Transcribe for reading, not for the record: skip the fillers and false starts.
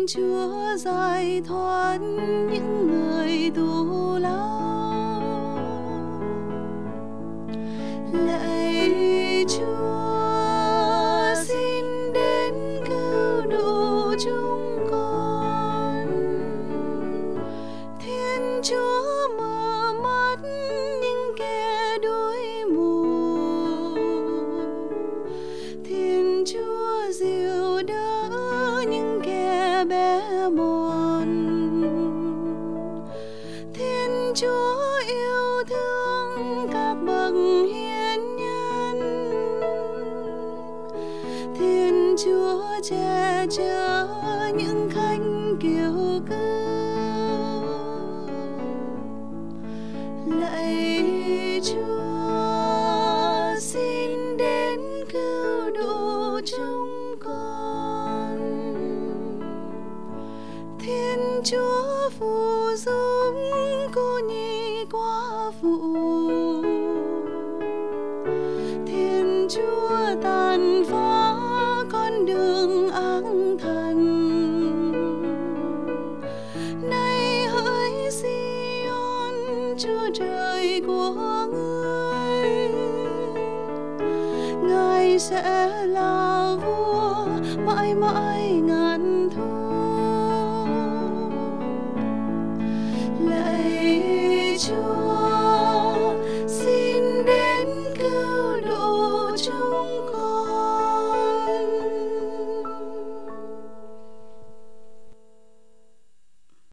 Chúa giải thoát những người tù lao. Lạy Chúa, xin đến cứu độ chúng con. Thiên Chúa mở mắt những kẻ đuối mù. Thiên Chúa dìu đỡ những kẻ bé mòn. Thiên Chúa yêu thương các bậc hiền nhân. Thiên Chúa che chở những khách kiêu cưu. Lạy Chúa, xin đến cứu độ chúng con. Thiên Chúa phù giúp cô nhi quả phụ. Thiên Chúa tàn phá con đường ác thần. Này hỡi Sion, Chúa trời của ngươi, Ngài sẽ là vua mãi mãi ngàn thu.